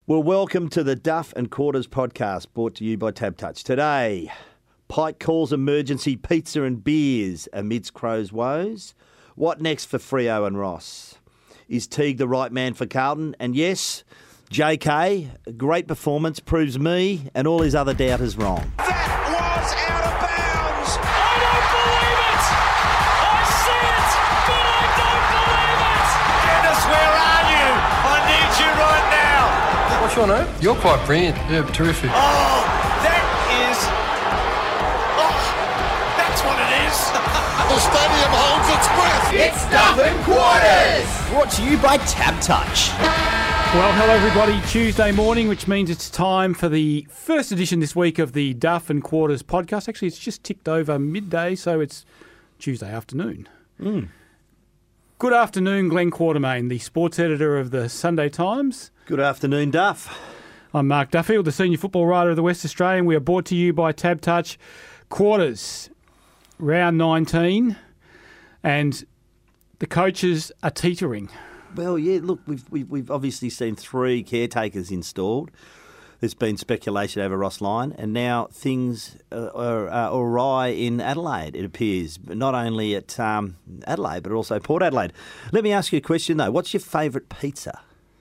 Well, welcome to the Duff and Quarters podcast, brought to you by TABtouch. Today, Pike calls emergency pizza and beers amidst Crow's woes. What next for Freo and Ross? Is Teague the right man for Carlton? And yes, JK, a great performance, proves me and all his other doubters wrong. That was out of bounds! I don't believe it! I see it, but I don't believe it! Dennis, where are you? I need you right now! What's your name? You're quite brilliant. Yeah, terrific. Oh, that is... Oh, that's what it is! The stadium holds its breath. It's Duff and Quarters! Brought to you by TABtouch. Well, hello everybody. Tuesday morning, which means it's time for the first edition this week of the Duff and Quarters podcast. Actually, it's just ticked over midday, so it's Tuesday afternoon. Good afternoon, Glenn Quartermain, the sports editor of the Sunday Times. Good afternoon, Duff. I'm Mark Duffield, the senior football writer of the West Australian. We are brought to you by TABtouch. Quarters, round 19, and the coaches are teetering. Well, yeah, look, we've obviously seen 3 caretakers installed. There's been speculation over Ross Lyon, and now things are awry in Adelaide, it appears. Not only at Adelaide, but also Port Adelaide. Let me ask you a question, though. What's your favourite pizza?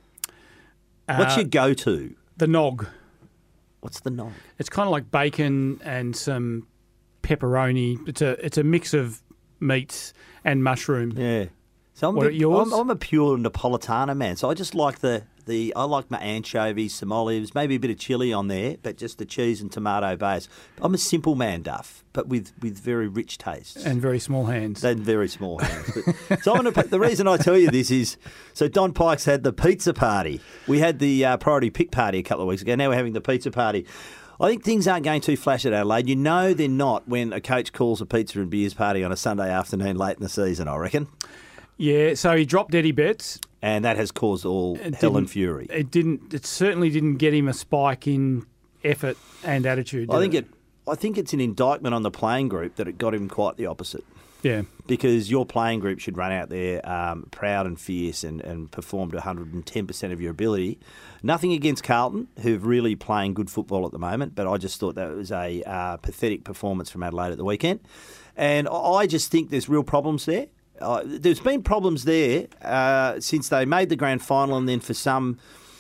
What's your go-to? The Nog. What's the Nog? It's kind of like bacon and some pepperoni. It's a mix of meats and mushroom. Yeah. So I'm a pure Napolitana man. So I just like I like my anchovies, some olives, maybe a bit of chilli on there, but just the cheese and tomato base. I'm a simple man, Duff, but with very rich tastes. And very small hands. And very small hands. So the reason I tell you this is, so Don Pikes had the pizza party. We had the priority pick party a couple of weeks ago. Now we're having the pizza party. I think things aren't going too flash at Adelaide. You know they're not when a coach calls a pizza and beers party on a Sunday afternoon late in the season, I reckon. Yeah, so he dropped Eddie Betts. And that has caused all hell and fury. It certainly didn't get him a spike in effort and attitude. I think it's an indictment on the playing group that it got him quite the opposite. Yeah. Because your playing group should run out there proud and fierce and perform to 110% of your ability. Nothing against Carlton, who've really playing good football at the moment, but I just thought that was a pathetic performance from Adelaide at the weekend. And I just think there's real problems there. There's been problems there since they made the grand final, and then for some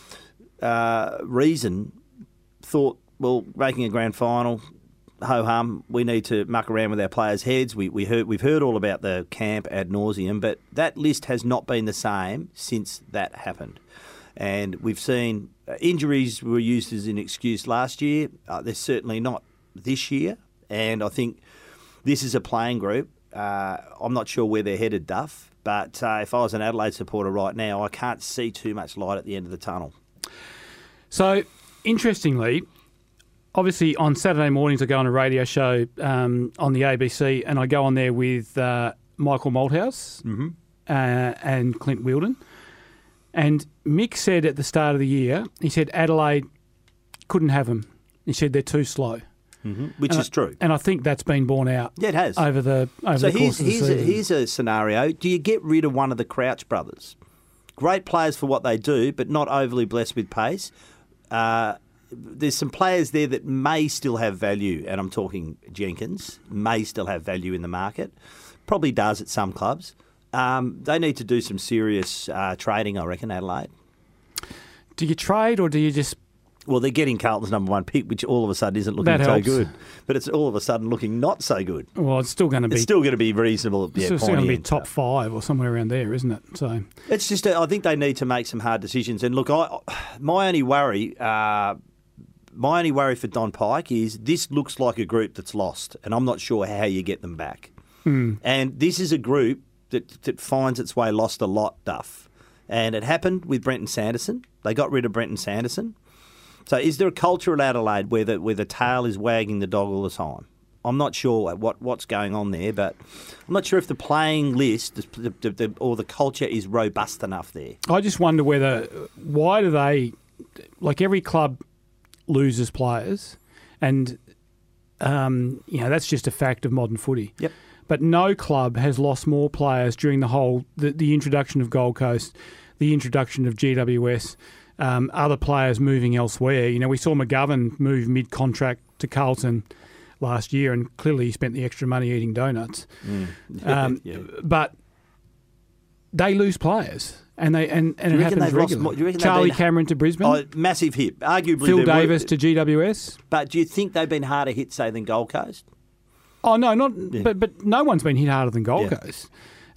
reason thought, well, making a grand final, ho-hum, we need to muck around with our players' heads. We've heard all about the camp ad nauseum, but that list has not been the same since that happened. And we've seen injuries were used as an excuse last year. They're certainly not this year. And I think this is a playing group. I'm not sure where they're headed, Duff, but if I was an Adelaide supporter right now, I can't see too much light at the end of the tunnel. So, interestingly, obviously on Saturday mornings I go on a radio show on the ABC, and I go on there with Michael Malthouse and Clint Wheeldon. And Mick said at the start of the year, he said Adelaide couldn't have them. He said they're too slow. Which is true. And I think that's been borne out. Yeah, it has. Over the course of the season. Here's a scenario. Do you get rid of one of the Crouch brothers? Great players for what they do, but not overly blessed with pace. There's some players there that may still have value, and I'm talking Jenkins, may still have value in the market. Probably does at some clubs. They need to do some serious trading, I reckon, Adelaide. Do you trade or do you just... Well, they're getting Carlton's number 1 pick, which all of a sudden isn't looking so good. But it's all of a sudden looking not so good. Well, it's still going to be... It's still going to be reasonable. It's still going to be top 5 or somewhere around there, isn't it? So it's just, I think they need to make some hard decisions. And look, my only worry for Don Pike is this looks like a group that's lost, and I'm not sure how you get them back. And this is a group that finds its way lost a lot, Duff. And it happened with Brenton Sanderson. They got rid of Brenton Sanderson. So is there a culture at Adelaide where the tail is wagging the dog all the time? I'm not sure what's going on there, but I'm not sure if the playing list or the culture is robust enough there. I just wonder why do they, like every club loses players, and that's just a fact of modern footy. Yep. But no club has lost more players during the introduction of Gold Coast, the introduction of GWS, other players moving elsewhere. You know, we saw McGovern move mid-contract to Carlton last year, and clearly he spent the extra money eating donuts. But they lose players, and it happens regularly. Charlie Cameron to Brisbane. Oh, massive hit. Arguably, Phil Davis to GWS. But do you think they've been harder hit, say, than Gold Coast? Oh no, but no one's been hit harder than Gold Coast.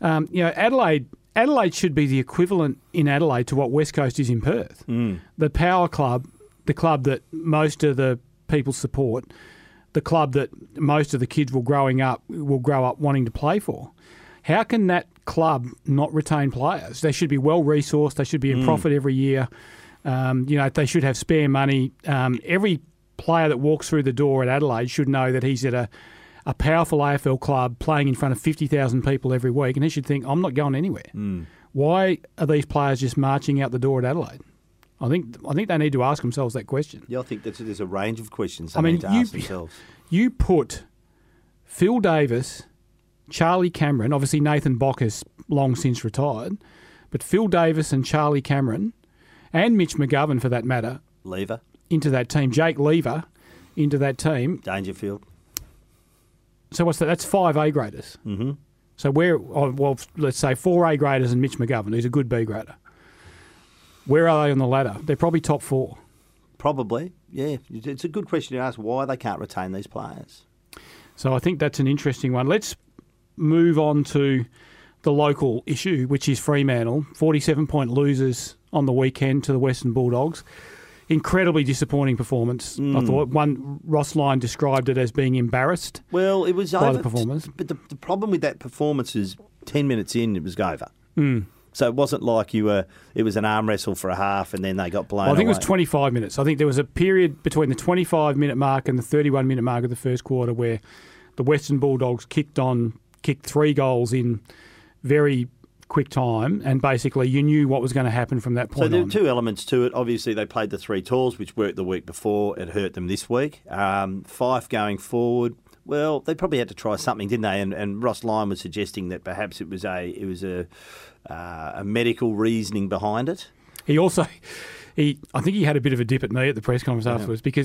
Adelaide should be the equivalent in Adelaide to what West Coast is in Perth. The power club, the club that most of the people support, the club that most of the kids will grow up wanting to play for. How can that club not retain players? They should be well resourced. They should be in profit every year. They should have spare money. Every player that walks through the door at Adelaide should know that he's at a powerful AFL club playing in front of 50,000 people every week, and he should think, I'm not going anywhere. Why are these players just marching out the door at Adelaide? I think they need to ask themselves that question. Yeah, I think there's a range of questions they need to ask themselves. You put Phil Davis, Charlie Cameron, obviously Nathan Bock has long since retired, but Phil Davis and Charlie Cameron, and Mitch McGovern for that matter, Lever into that team, Jake Lever into that team. Dangerfield. So what's that? That's 5 A graders. Mm-hmm. So let's say 4 A graders and Mitch McGovern, who's a good B grader. Where are they on the ladder? They're probably top 4. Probably, yeah. It's a good question to ask why they can't retain these players. So I think that's an interesting one. Let's move on to the local issue, which is Fremantle. 47-point losers on the weekend to the Western Bulldogs. Incredibly disappointing performance, I thought. Ross Lyon described it as being embarrassed. Well, it was by over. The performance. But the problem with that performance is 10 minutes in, it was over. So it wasn't like it was an arm wrestle for a half and then they got blown away. I think it was 25 minutes. I think there was a period between the 25-minute mark and the 31-minute mark of the first quarter where the Western Bulldogs kicked 3 goals in very quick time, and basically you knew what was going to happen from that point on. So there are 2 elements to it. Obviously, they played the 3 tours, which worked the week before. It hurt them this week. Fife going forward, well, they probably had to try something, didn't they? And Ross Lyon was suggesting that perhaps it was a medical reasoning behind it. I think he had a bit of a dip at me at the press conference afterwards because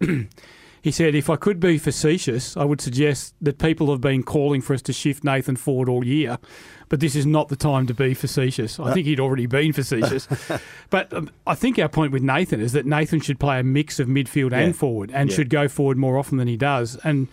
he said, if I could be facetious, I would suggest that people have been calling for us to shift Nathan forward all year, but this is not the time to be facetious. I think he'd already been facetious. But I think our point with Nathan is that Nathan should play a mix of midfield and forward and should go forward more often than he does. And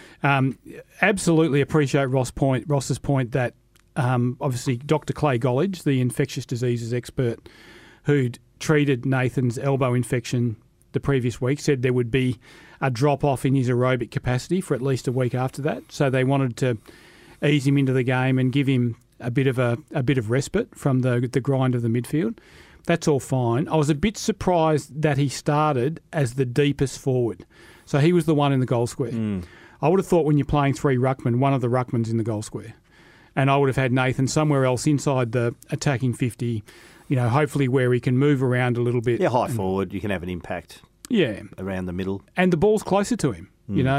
absolutely appreciate Ross's point that obviously Dr. Clay Gollidge, the infectious diseases expert who'd treated Nathan's elbow infection the previous week, said there would be a drop-off in his aerobic capacity for at least a week after that. So they wanted to ease him into the game and give him a bit of respite from the grind of the midfield. That's all fine. I was a bit surprised that he started as the deepest forward. So he was the one in the goal square. I would have thought when you're playing 3 ruckmen, one of the ruckmen's in the goal square. And I would have had Nathan somewhere else inside the attacking 50, hopefully where he can move around a little bit. Yeah, high forward, you can have an impact. Yeah, around the middle, and the ball's closer to him.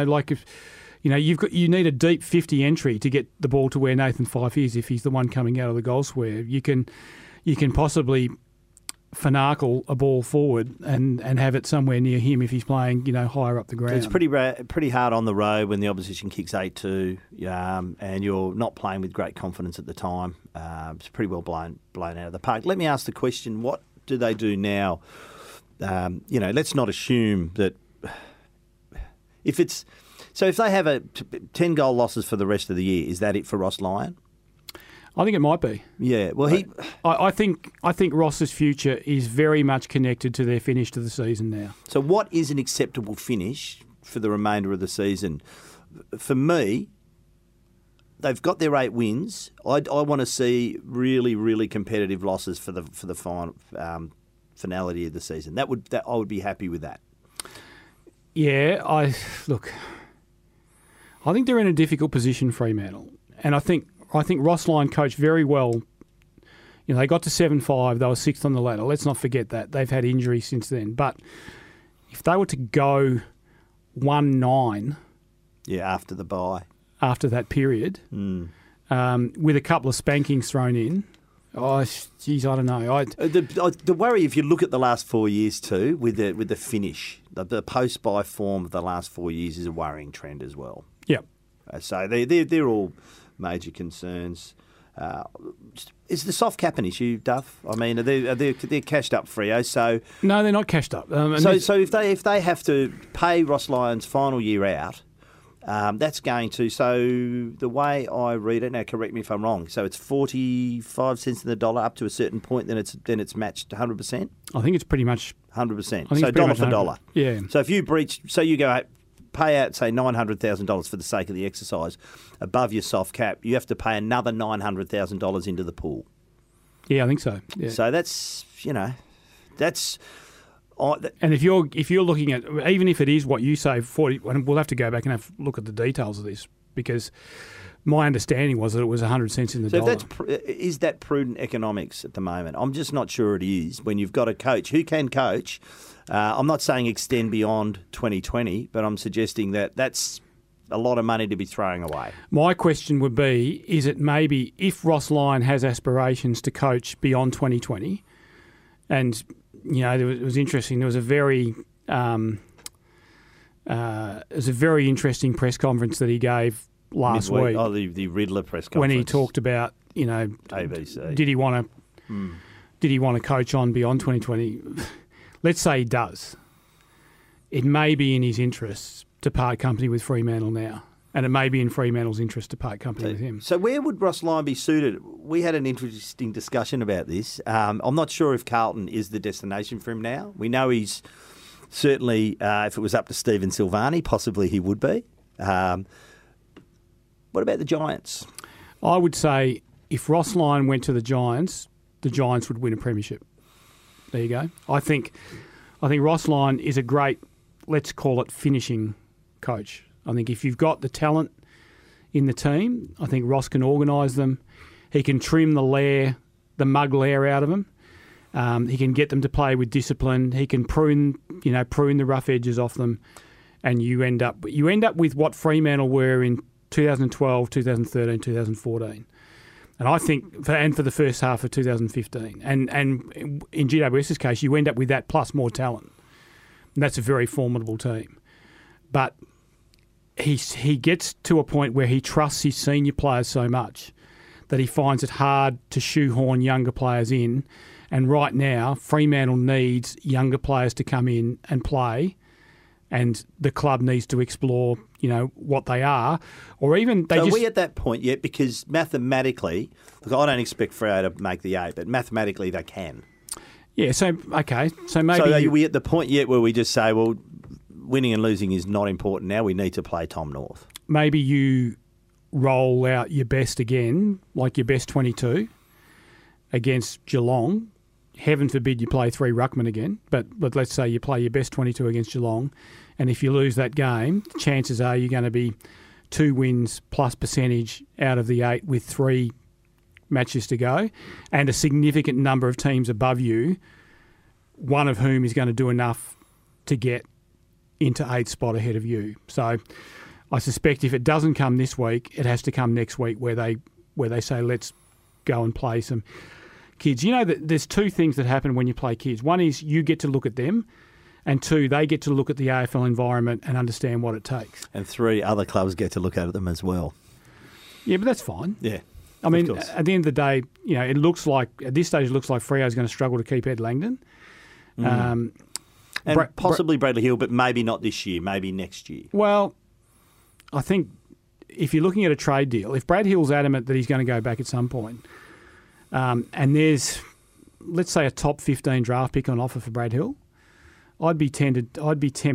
You need a deep 50 entry to get the ball to where Nathan Fife is. If he's the one coming out of the goal square, you can possibly finagle a ball forward and have it somewhere near him if he's playing higher up the ground. It's pretty hard on the road when the opposition kicks 8-2, and you're not playing with great confidence at the time. It's pretty well blown out of the park. Let me ask the question: what do they do now? Let's not assume that if they have 10 goal losses for the rest of the year, is that it for Ross Lyon? I think it might be. Yeah. Well, I think Ross's future is very much connected to their finish to the season now. So, what is an acceptable finish for the remainder of the season? For me, they've got their 8 wins. I want to see really, really competitive losses for the final. Finality of the season. I would be happy with that. Yeah, I think they're in a difficult position, Fremantle, and I think Ross Lyon coached very well. They got to 7-5. They were 6th on the ladder. Let's not forget that they've had injuries since then. But if they were to go 1-9, after the bye, after that period, with a couple of spankings thrown in. Oh, geez, I don't know. The worry, if you look at the last 4 years too, with the finish, the post-buy form of the last 4 years is a worrying trend as well. Yep. So they're all major concerns. Is the soft cap an issue, Duff? I mean, they're cashed up Freo, so No, they're not cashed up. so if they have to pay Ross Lyon's final year out, that's going to. So the way I read it now, correct me if I'm wrong. So it's 45 cents in the dollar up to a certain point, then it's matched 100%. I think it's pretty much 100%. So dollar for dollar. Yeah. So if you breach, so you go pay out, say, $900,000 for the sake of the exercise above your soft cap, you have to pay another $900,000 into the pool. Yeah, I think so. Yeah. So that's, that's... And if you're looking at, even if it is what you say, 40, and we'll have to go back and have a look at the details of this, because my understanding was that it was 100 cents in the dollar. Is that prudent economics at the moment? I'm just not sure it is when you've got a coach who can coach. I'm not saying extend beyond 2020, but I'm suggesting that that's a lot of money to be throwing away. My question would be, is it maybe if Ross Lyon has aspirations to coach beyond 2020, and, it was interesting, there was a very interesting press conference that he gave last week. Oh, the Riddler press conference. When he talked about, ABC. Did he want to coach on beyond 2020? Let's say he does. It may be in his interests to part company with Fremantle now, and it may be in Fremantle's interest to part company with him. So where would Ross Lyon be suited? We had an interesting discussion about this. I'm not sure if Carlton is the destination for him now. We know he's certainly, if it was up to Stephen Silvani, possibly he would be. What about the Giants? I would say if Ross Lyon went to the Giants would win a premiership. There you go. I think Ross Lyon is a great, let's call it, finishing coach. I think if you've got the talent in the team, I think Ross can organise them. He can trim the mug lair out of them. He can get them to play with discipline. He can prune the rough edges off them, and you end up with what Fremantle were in 2012, 2013, 2014. And I think, for the first half of 2015, and in GWS's case, you end up with that plus more talent. And that's a very formidable team. But he gets to a point where he trusts his senior players so much that he finds it hard to shoehorn younger players in. And right now, Fremantle needs younger players to come in and play, and the club needs to explore, what they are, or even are we at that point yet? Because mathematically, look, I don't expect Freo to make the 8, but mathematically they can. Yeah. So okay. So maybe are we at the point yet where we just say, well, winning and losing is not important now. We need to play Tom North. Maybe you roll out your best again, like your best 22 against Geelong. Heaven forbid you play 3 ruckmen again, but let's say you play your best 22 against Geelong, and if you lose that game, chances are you're going to be 2 wins plus percentage out of the 8 with 3 matches to go, and a significant number of teams above you, one of whom is going to do enough to get into 8th spot ahead of you. So I suspect if it doesn't come this week, it has to come next week where they say, let's go and play some kids. That there's 2 things that happen when you play kids. One is you get to look at them, and 2, they get to look at the AFL environment and understand what it takes. And 3, other clubs get to look at them as well. Yeah, but that's fine. Yeah. I mean, at the end of the day, it looks like, at this stage, it looks like Freo's going to struggle to keep Ed Langdon. And possibly Bradley Hill, but maybe not this year, maybe next year. Well, I think if you're looking at a trade deal, if Brad Hill's adamant that he's going to go back at some point, and there's, let's say, a top 15 draft pick on offer for Brad Hill, I'd be tending to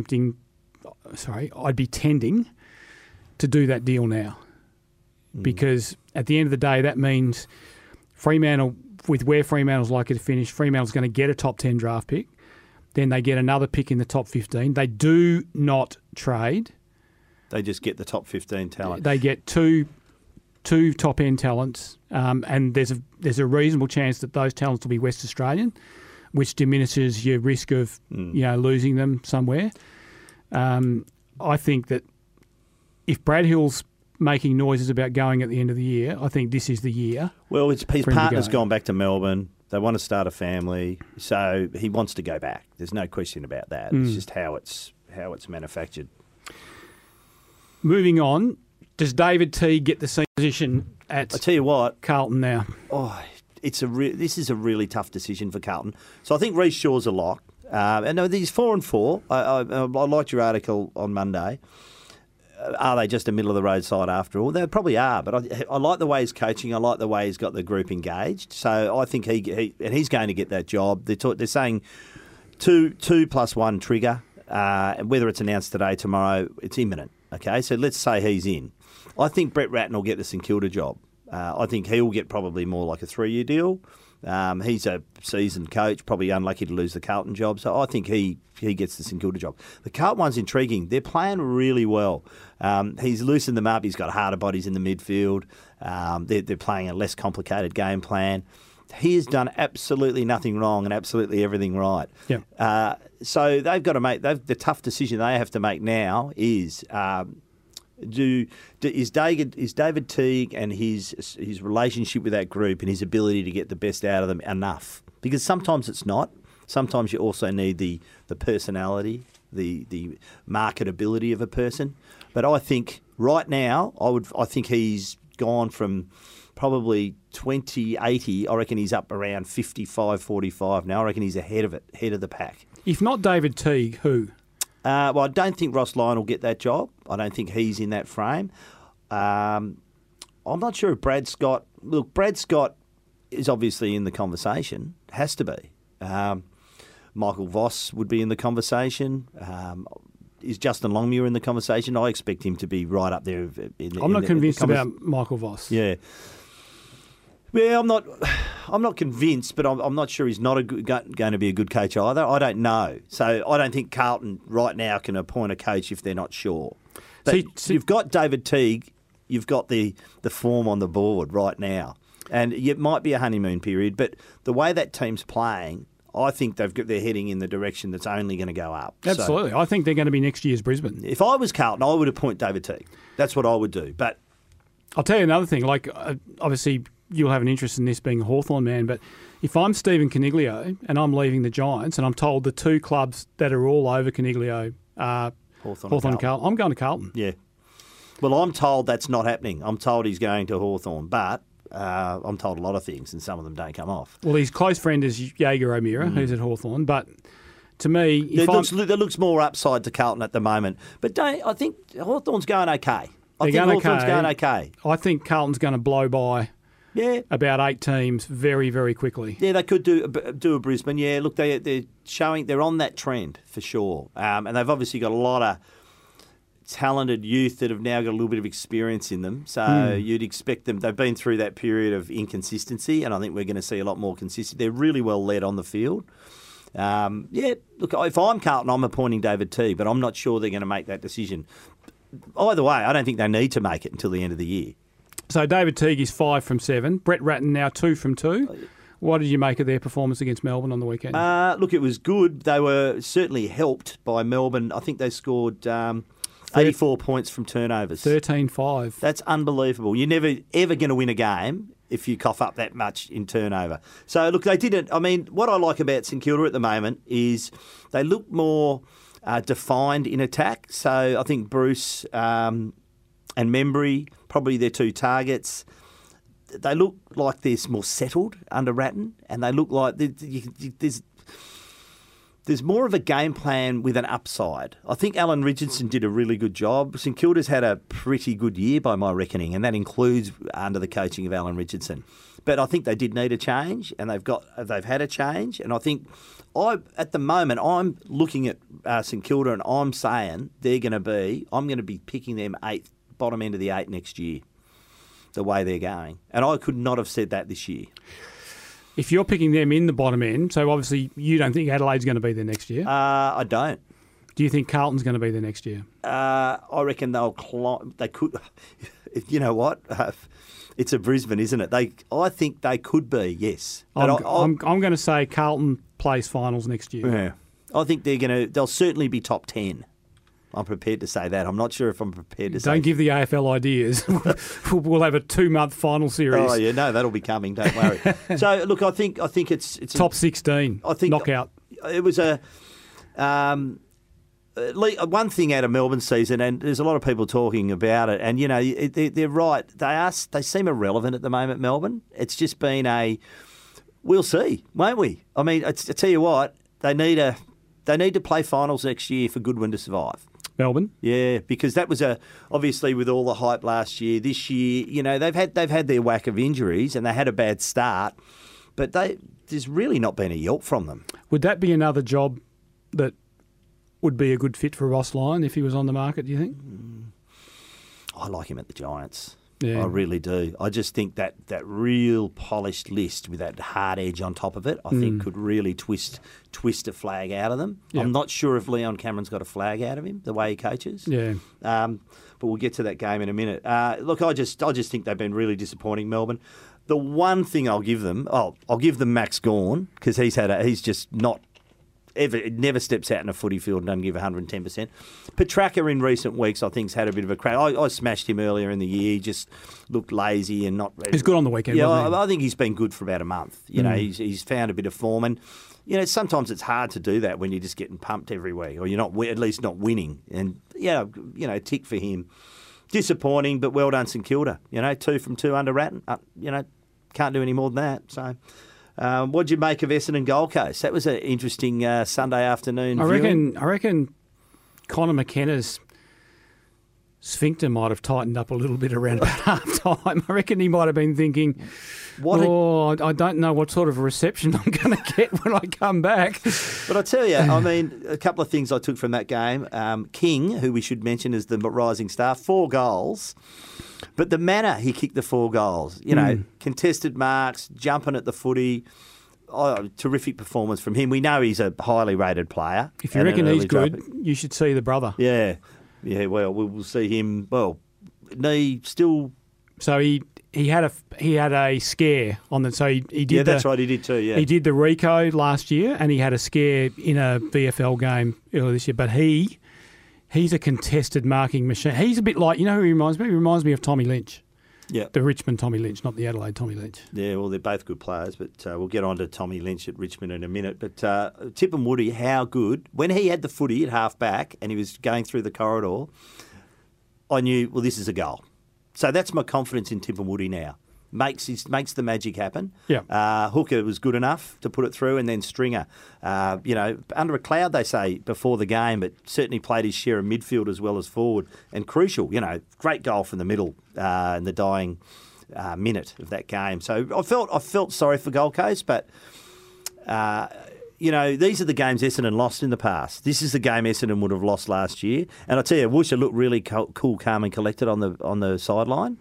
do that deal now. Because at the end of the day, that means Fremantle, with where Fremantle's likely to finish, Fremantle's going to get a top 10 draft pick. Then they get another pick in the top 15. They do not trade. They just get the top 15 talent. They get two top-end talents, and there's a reasonable chance that those talents will be West Australian, which diminishes your risk of losing them somewhere. I think that if Brad Hill's making noises about going at the end of the year, I think this is the year. Well, his for him to partner's go. gone back to Melbourne. They want to start a family, so he wants to go back. There's no question about that. It's just how it's manufactured. Moving on, does David Teague get the same position at I tell you what, Carlton now? this is a really tough decision for Carlton. So I think Reece Shaw's a lock. And he's 4-4. I liked your article on Monday. Are they just a middle of the road side after all? They probably are, but I like the way he's coaching. I like the way he's got the group engaged. So I think he's going to get that job. They're saying 2+1 trigger. Whether it's announced today, tomorrow, it's imminent. Okay, so let's say he's in. I think Brett Ratton will get the St Kilda job. I think he'll get probably more like a 3-year deal. He's a seasoned coach, probably unlucky to lose the Carlton job. So I think he gets the St Kilda job. The Carlton one's intriguing. They're playing really well. He's loosened them up. He's got harder bodies in the midfield. They're playing a less complicated game plan. He has done absolutely nothing wrong and absolutely everything right. Yeah. So they've got to make the tough decision they have to make now is is David Teague and his relationship with that group and his ability to get the best out of them enough? Because sometimes it's not. Sometimes you also need the personality, the marketability of a person. But I think right now, I think he's gone from probably 20-80. I reckon he's up around 55-45 now. I reckon he's ahead of the pack. If not David Teague, who? Well, I don't think Ross Lyon will get that job. I don't think he's in that frame. I'm not sure if Brad Scott... Look, Brad Scott is obviously in the conversation. Has to be. Michael Voss would be in the conversation. Is Justin Longmuir in the conversation? I expect him to be right up there. I'm not convinced about Michael Voss. Yeah. Yeah, I'm not convinced, but I'm not sure he's not going to be a good coach either. I don't know. So I don't think Carlton right now can appoint a coach if they're not sure. But you've got David Teague, you've got the form on the board right now. And it might be a honeymoon period, but the way that team's playing, I think they're heading in the direction that's only going to go up. Absolutely. So, I think they're going to be next year's Brisbane. If I was Carlton, I would appoint David Teague. That's what I would do. But I'll tell you another thing. Like, obviously, you'll have an interest in this being a Hawthorn man, but if I'm Stephen Coniglio and I'm leaving the Giants and I'm told the two clubs that are all over Coniglio are Hawthorn and Carlton, I'm going to Carlton. Yeah. Well, I'm told that's not happening. I'm told he's going to Hawthorn, but I'm told a lot of things and some of them don't come off. Well, his close friend is Jaeger O'Meara, who's at Hawthorn, but to me... There looks more upside to Carlton at the moment. But I think Hawthorn's going okay. I think Hawthorn's going okay. I think Carlton's going to blow by about 8 teams very, very quickly. Yeah, they could do a Brisbane. Yeah, look, they're showing they're on that trend for sure, and they've obviously got a lot of talented youth that have now got a little bit of experience in them. So you'd expect them. They've been through that period of inconsistency, and I think we're going to see a lot more consistency. They're really well led on the field. Look, if I'm Carlton, I'm appointing David Teague, but I'm not sure they're going to make that decision. Either way, I don't think they need to make it until the end of the year. So David Teague is 5 from 7. Brett Ratton now 2 from 2. What did you make of their performance against Melbourne on the weekend? Look, it was good. They were certainly helped by Melbourne. I think they scored 84 points from turnovers. 13-5. That's unbelievable. You're never, ever going to win a game if you cough up that much in turnover. So, look, they didn't. I mean, what I like about St Kilda at the moment is they look more defined in attack. So I think Bruce and Membry, probably their two targets, they look like they're more settled under Ratton, and they look like there's more of a game plan with an upside. I think Alan Richardson did a really good job. St Kilda's had a pretty good year by my reckoning, and that includes under the coaching of Alan Richardson. But I think they did need a change, and they've had a change. And I think at the moment I'm looking at St Kilda, and I'm saying I'm going to be picking them 8th, bottom end of the 8 next year, the way they're going. And I could not have said that this year. If you're picking them in the bottom end, so obviously you don't think Adelaide's going to be there next year? I don't. Do you think Carlton's going to be there next year? I reckon they'll climb. They could. You know what? It's a Brisbane, isn't it? I think they could be. Yes. I'm going to say Carlton plays finals next year. Yeah. I think they'll certainly be top 10. I'm prepared to say that. I'm not sure if I'm prepared to say... Don't give the AFL ideas. We'll have a 2-month final series. Oh, yeah, no, that'll be coming, don't worry. So, look, I think it's Top 16, I think knockout. It was a... one thing out of Melbourne's season, and there's a lot of people talking about it, and, you know, they're right. They seem irrelevant at the moment, Melbourne. It's just been a... We'll see, won't we? I mean, I tell you what, they need to play finals next year for Goodwin to survive. Melbourne? Yeah, because that was obviously with all the hype last year. This year, you know, they've had their whack of injuries and they had a bad start, but there's really not been a yelp from them. Would that be another job that would be a good fit for Ross Lyon if he was on the market, do you think? I like him at the Giants. Yeah. I really do. I just think that real polished list with that hard edge on top of it, I think could really twist a flag out of them. Yep. I'm not sure if Leon Cameron's got a flag out of him, the way he coaches. Yeah. But we'll get to that game in a minute. Look, I just think they've been really disappointing, Melbourne. The one thing I'll give them Max Gawn, because he's just not never steps out in a footy field and doesn't give 110%. Petrarca in recent weeks, I think, has had a bit of a crack. I smashed him earlier in the year. He just looked lazy and not... He's good on the weekend, yeah, wasn't he? I think he's been good for about a month. You know, he's found a bit of form. And, you know, sometimes it's hard to do that when you're just getting pumped every week or you're not at least not winning. And, you know, tick for him. Disappointing, but well done, St Kilda. You know, 2 from 2 under Ratton. You know, can't do any more than that. So... what'd you make of Essendon Gold Coast? That was an interesting Sunday afternoon viewing. I reckon Connor McKenna's sphincter might have tightened up a little bit around about half time. I reckon he might have been thinking, I don't know what sort of a reception I'm going to get when I come back. But I tell you, I mean, a couple of things I took from that game. King, who we should mention as the rising star, 4 goals. But the manner he kicked the 4 goals, you know, contested marks, jumping at the footy, terrific performance from him. We know he's a highly rated player. If you reckon he's good, you should see the brother. Yeah. Yeah, well, we'll see him. Well, knee still... So he had a scare on the... So he did Yeah, that's right, he did too, yeah. He did the Rico last year and he had a scare in a VFL game earlier this year. But he's a contested marking machine. He's a bit like... You know who he reminds me? He reminds me of Tommy Lynch. Yeah. The Richmond Tommy Lynch, not the Adelaide Tommy Lynch. Yeah, well, they're both good players, but we'll get on to Tommy Lynch at Richmond in a minute. But Tip and Woody, how good. When he had the footy at half back and he was going through the corridor, I knew, well, this is a goal. So that's my confidence in Tip and Woody now. Makes the magic happen. Yeah. Hooker was good enough to put it through, and then Stringer, you know, under a cloud, they say, before the game, but certainly played his share of midfield as well as forward. And crucial, you know, great goal from the middle in the dying minute of that game. So I felt sorry for Gold Coast, but... you know, these are the games Essendon lost in the past. This is the game Essendon would have lost last year. And I tell you, Woosha looked really cool, calm and collected on the sideline.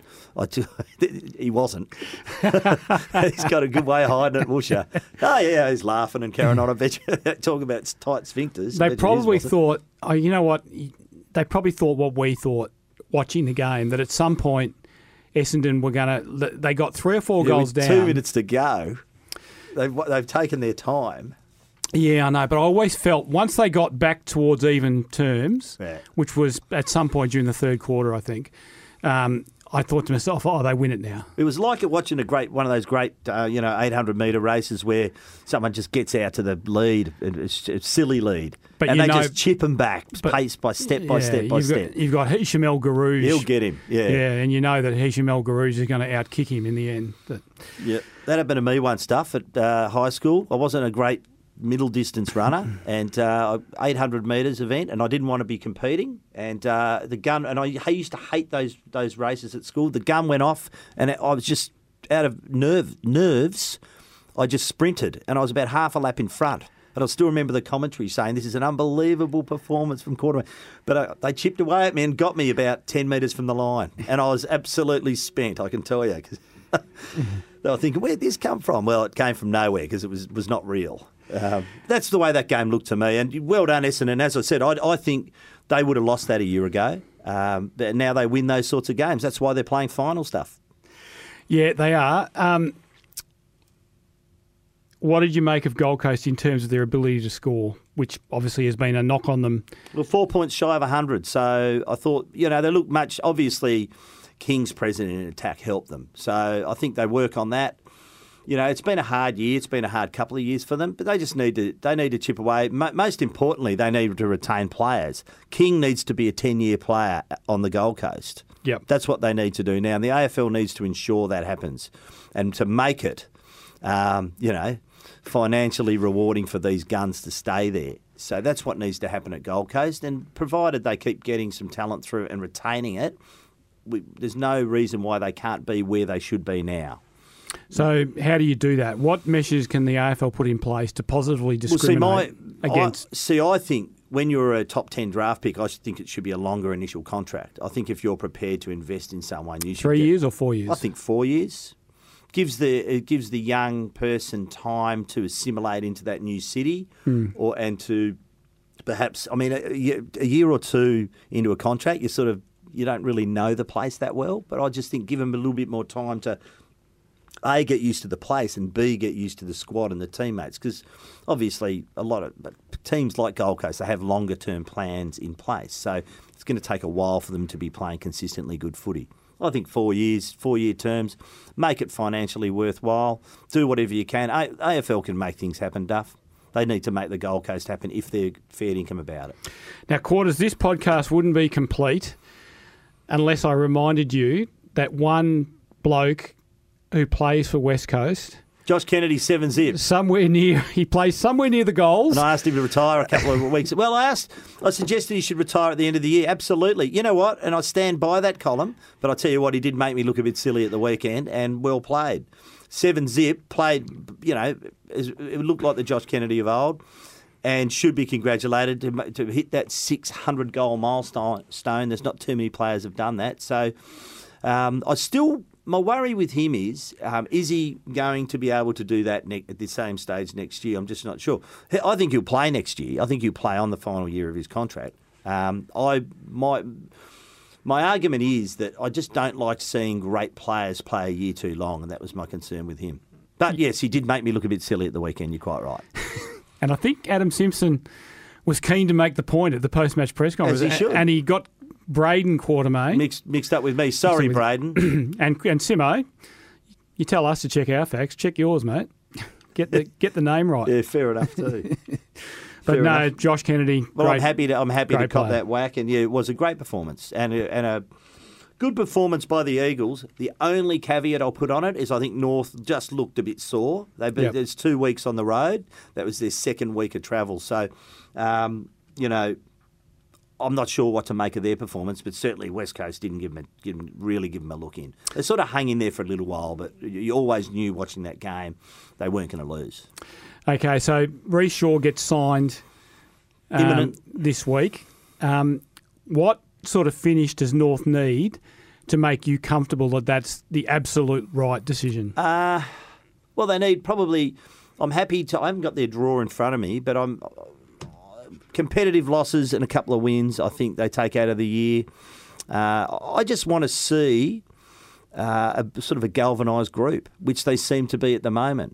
He wasn't. He's got a good way of hiding it, Woosha. Oh, yeah, he's laughing and carrying on. I bet you, talking about tight sphincters. They probably thought, you know what, they probably thought what we thought watching the game, that at some point Essendon were going to, they got 3 or 4 goals with down. 2 minutes to go. They've taken their time. Yeah, I know, but I always felt once they got back towards even terms, which was at some point during the third quarter, I think, I thought to myself, they win it now. It was like watching one of those great 800-metre races where someone just gets out to the lead, a silly lead, and they just chip them back, pace by step by step by step. You've got Hisham El Garouge. He'll get him, yeah. Yeah, and you know that Hisham El Garouge is going to outkick him in the end. Yeah, that happened to me once, Stuff, at high school. I wasn't a great middle distance runner, and 800 metres event, and I didn't want to be competing. And the gun, and I used to hate those races at school. The gun went off, and I was just out of nerves. I just sprinted, and I was about half a lap in front. But I still remember the commentary saying this is an unbelievable performance from quarterback. But they chipped away at me and got me about 10 metres from the line, and I was absolutely spent, I can tell you. Cause they were thinking, where'd this come from? Well, it came from nowhere because it was not real. That's the way that game looked to me. And well done, Essendon. And as I said, I think they would have lost that a year ago. But now they win those sorts of games. That's why they're playing final stuff. Yeah, they are. What did you make of Gold Coast in terms of their ability to score? which obviously has been a knock on them. Well, 4 points shy of 100. So I thought, they look much. Obviously, Kings present in attack helped them. So I think they work on that. It's been a hard year. It's been a hard couple of years for them, but they just need to chip away. Most importantly, they need to retain players. King needs to be a 10-year player on the Gold Coast. Yep. That's what they need to do now. And the AFL needs to ensure that happens and to make it, financially rewarding for these guns to stay there. So that's what needs to happen at Gold Coast. And provided they keep getting some talent through and retaining it, there's no reason why they can't be where they should be now. So how do you do that? What measures can the AFL put in place to positively discriminate against? I think when you're a top 10 draft pick, I think it should be a longer initial contract. I think if you're prepared to invest in someone, you should 3 years or 4 years? I think 4 years. It gives the young person time to assimilate into that new city, and to perhaps, a year or two into a contract, you don't really know the place that well. But I just think give them a little bit more time to A, get used to the place, and B, get used to the squad and the teammates. Because obviously a lot of teams like Gold Coast, they have longer term plans in place. So it's going to take a while for them to be playing consistently good footy. I think 4 years, 4-year terms, make it financially worthwhile. Do whatever you can. AFL can make things happen, Duff. They need to make the Gold Coast happen if they're fair income about it. Now, Quarters, this podcast wouldn't be complete unless I reminded you that one bloke who plays for West Coast, Josh Kennedy, 7-zip. He plays somewhere near the goals. And I asked him to retire a couple of weeks. Well, I suggested he should retire at the end of the year. Absolutely. You know what? And I stand by that column. But I tell you what, he did make me look a bit silly at the weekend, and well played. 7-zip, played, it looked like the Josh Kennedy of old, and should be congratulated to hit that 600-goal milestone. There's not too many players have done that. So my worry with him is he going to be able to do that at the same stage next year? I'm just not sure. I think he'll play next year. I think he'll play on the final year of his contract. My argument is that I just don't like seeing great players play a year too long, and that was my concern with him. But yes, he did make me look a bit silly at the weekend. You're quite right. And I think Adam Simpson was keen to make the point at the post-match press conference. As he should. And he got Braden Quartermain mixed up with me. Sorry, Braden. and Simo, you tell us to check our facts. Check yours, mate. Get the name right. Yeah, fair enough too. But fair enough. Josh Kennedy. Well, I'm happy to cop that whack, and yeah, it was a great performance and a good performance by the Eagles. The only caveat I'll put on it is I think North just looked a bit sore. There's 2 weeks on the road. That was their second week of travel, so I'm not sure what to make of their performance, but certainly West Coast didn't really give them a look in. They sort of hung in there for a little while, but you always knew watching that game they weren't going to lose. Okay, so Reece Shaw gets signed this week. What sort of finish does North need to make you comfortable that that's the absolute right decision? Well, they need probably... I haven't got their draw in front of me, but competitive losses and a couple of wins, I think they take out of the year. I just want to see a sort of a galvanised group, which they seem to be at the moment.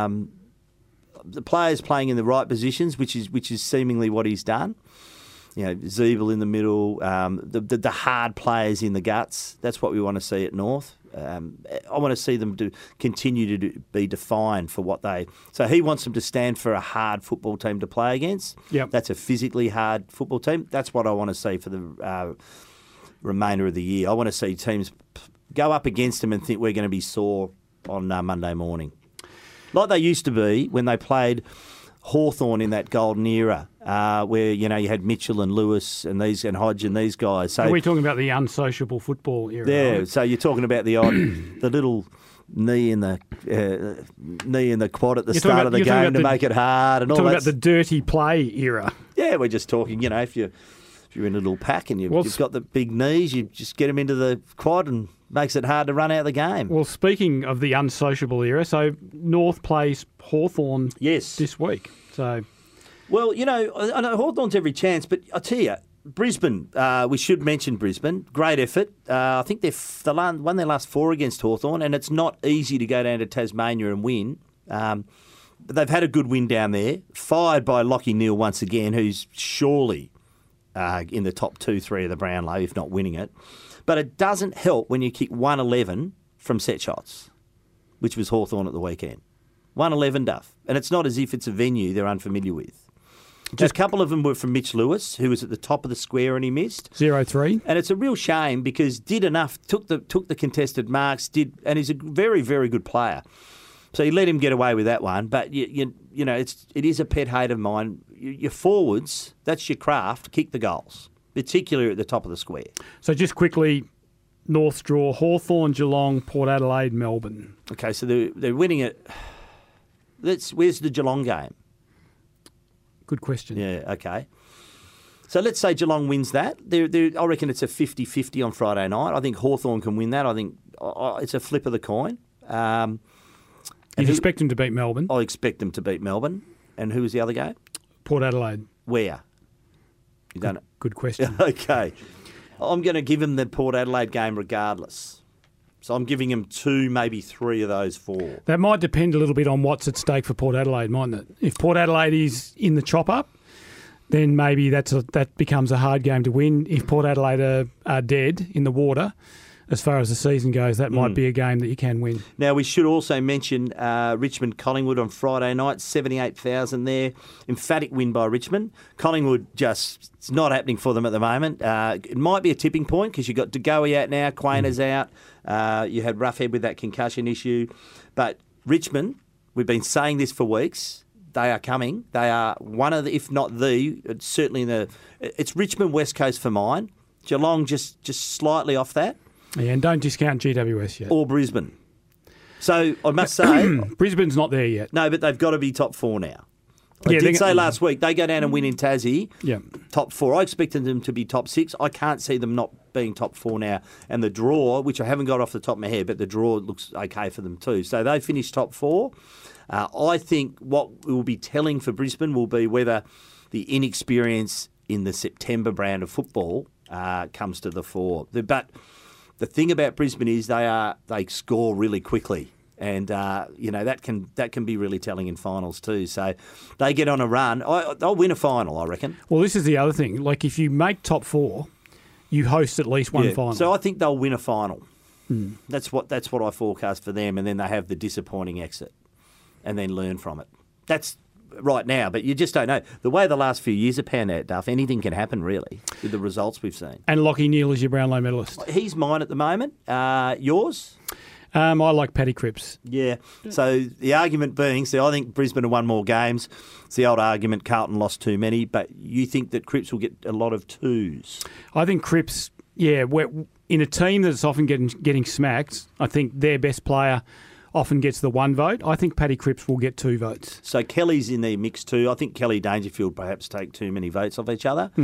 The players playing in the right positions, which is seemingly what he's done. Zeeble in the middle, the hard players in the guts. That's what we want to see at North. I want to see them continue to be defined for what they... So he wants them to stand for a hard football team to play against. Yep. That's a physically hard football team. That's what I want to see for the remainder of the year. I want to see teams go up against them and think we're going to be sore on Monday morning. Like they used to be when they played Hawthorn in that golden era, where you had Mitchell and Lewis and Hodge and these guys. So are we talking about the unsociable football era? Yeah. So you're talking about the little knee in the quad at the start of the game to make it hard and all that. Talking about the dirty play era. Yeah, we're just talking. If you're in a little pack and you've got the big knees, you just get them into the quad and makes it hard to run out of the game. Well, speaking of the unsociable era, so North plays Hawthorn this week. So, well, I know Hawthorn's every chance, but I tell you, Brisbane, we should mention Brisbane. Great effort. I think they won their last 4 against Hawthorn, and it's not easy to go down to Tasmania and win. But they've had a good win down there, fired by Lachie Neale once again, who's surely in the top 2-3 of the Brownlow, if not winning it. But it doesn't help when you kick 111 from set shots, which was Hawthorn at the weekend. 111, Duff. And it's not as if it's a venue they're unfamiliar with. Just a couple of them were from Mitch Lewis, who was at the top of the square and he missed. 0-3. And it's a real shame because did enough, took the contested marks, and he's a very, very good player. So you let him get away with that one. But, you know, it is a pet hate of mine. Your forwards, that's your craft, kick the goals, particularly at the top of the square. So just quickly, North draw, Hawthorn, Geelong, Port Adelaide, Melbourne. Okay, so they're winning it. Where's the Geelong game? Good question. Yeah, okay. So let's say Geelong wins that. I reckon it's a 50-50 on Friday night. I think Hawthorn can win that. I think it's a flip of the coin. You'd expect them to beat Melbourne. I expect them to beat Melbourne. And who was the other game? Port Adelaide. Where? You don't know? Good question. Okay. I'm going to give them the Port Adelaide game regardless. So I'm giving them 2, maybe 3 of those 4. That might depend a little bit on what's at stake for Port Adelaide, mightn't it? If Port Adelaide is in the chop-up, then maybe that becomes a hard game to win. If Port Adelaide are dead in the water, as far as the season goes, that might be a game that you can win. Now, we should also mention Richmond-Collingwood on Friday night, 78,000 there. Emphatic win by Richmond. Collingwood it's not happening for them at the moment. It might be a tipping point because you've got De Goey out now, Quayner's out. You had Roughhead with that concussion issue. But Richmond, we've been saying this for weeks, they are coming. They are one of the, if not certainly it's Richmond West Coast for mine. Geelong just slightly off that. Yeah, and don't discount GWS yet. Or Brisbane. So I must say... Brisbane's not there yet. No, but they've got to be top 4 now. I did say last week, they go down and win in Tassie, top 4. I expected them to be top 6. I can't see them not being top 4 now. And the draw, which I haven't got off the top of my head, but the draw looks okay for them too. So they finished top 4. I think what will be telling for Brisbane will be whether the inexperience in the September brand of football comes to the fore. But... the thing about Brisbane is they score really quickly, and that can be really telling in finals too. So they get on a run. They'll win a final, I reckon. Well, this is the other thing. Like if you make top 4, you host at least one final. So I think they'll win a final. That's what I forecast for them, and then they have the disappointing exit, and then learn from it. That's right now, but you just don't know. The way the last few years have panned out, Duff, anything can happen, really, with the results we've seen. And Lachie Neale is your Brownlow medalist. He's mine at the moment. Yours? I like Paddy Cripps. Yeah. So the argument being, I think Brisbane have won more games. It's the old argument, Carlton lost too many, but you think that Cripps will get a lot of 2s? I think Cripps, we're in a team that's often getting smacked, I think their best player often gets the 1 vote. I think Paddy Cripps will get 2 votes. So Kelly's in the mix too. I think Kelly Dangerfield perhaps take too many votes off each other.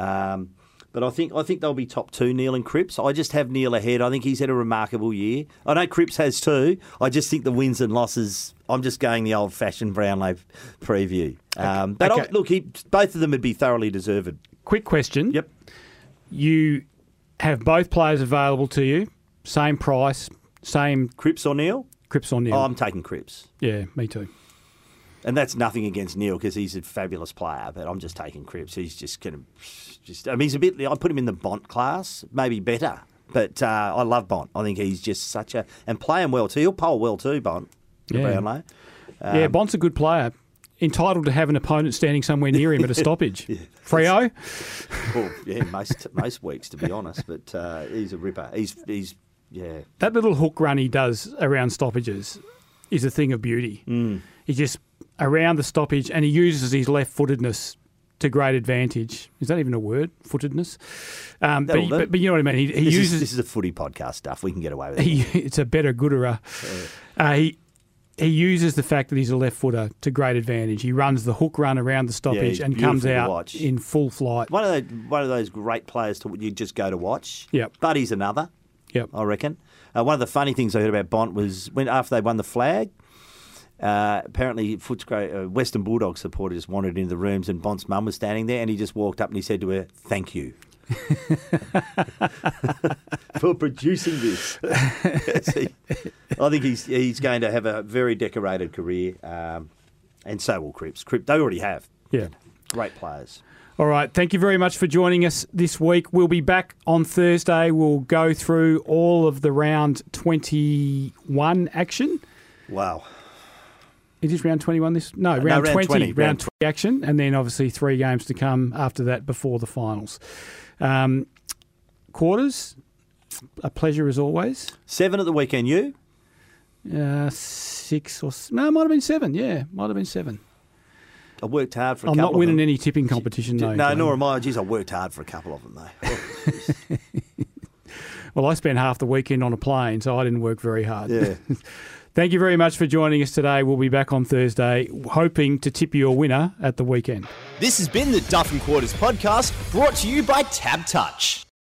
But I think they'll be top 2, Neale and Cripps. I just have Neale ahead. I think he's had a remarkable year. I know Cripps has too. I just think the wins and losses, I'm just going the old-fashioned Brownlow preview. But both of them would be thoroughly deserved. Quick question. Yep. You have both players available to you, same price, same... Cripps or Neale? Cripps or Neale? Oh, I'm taking Cripps. Yeah, me too. And that's nothing against Neale because he's a fabulous player, but I'm just taking Cripps. He's just going to... he's a bit... I put him in the Bont class, maybe better. But I love Bont. I think he's just such a... And playing well too. He'll poll well too, Bont. Brownlow. Bont's a good player. Entitled to have an opponent standing somewhere near him at a stoppage. Freo? Well, yeah, most weeks, to be honest. But he's a ripper. He's yeah. That little hook run he does around stoppages is a thing of beauty. He's just around the stoppage and he uses his left-footedness to great advantage. Is that even a word? Footedness? But you know what I mean. He uses... This is a footy podcast stuff. We can get away with it. It's a better gooderer. He uses the fact that he's a left footer to great advantage. He runs the hook run around the stoppage and comes out in full flight. One of those great players you just go to watch. Yep. Buddy's another. Yep. I reckon. One of the funny things I heard about Bont was after they won the flag, apparently Footscray, Western Bulldogs supporters just wandered into the rooms and Bont's mum was standing there and he just walked up and he said to her, "Thank you." For producing this. I think he's going to have a very decorated career. And so will Cripps. They already have. Yeah. Great players. All right. Thank you very much for joining us this week. We'll be back on Thursday. We'll go through all of the round 21 action. Wow. Is this round 21 this? No, round 20. Round 20 action. And then obviously 3 games to come after that before the finals. Quarters, a pleasure as always. 7 at the weekend, you? 6 or... No, it might have been 7. Yeah, might have been 7. I worked hard for a I'm couple not winning of them. any tipping competition, though. No, nor am I. Geez, I worked hard for a couple of them, though. Well, I spent half the weekend on a plane, so I didn't work very hard. Yeah. Thank you very much for joining us today. We'll be back on Thursday, hoping to tip you a winner at the weekend. This has been the Duff and Quarters podcast, brought to you by Tab Touch.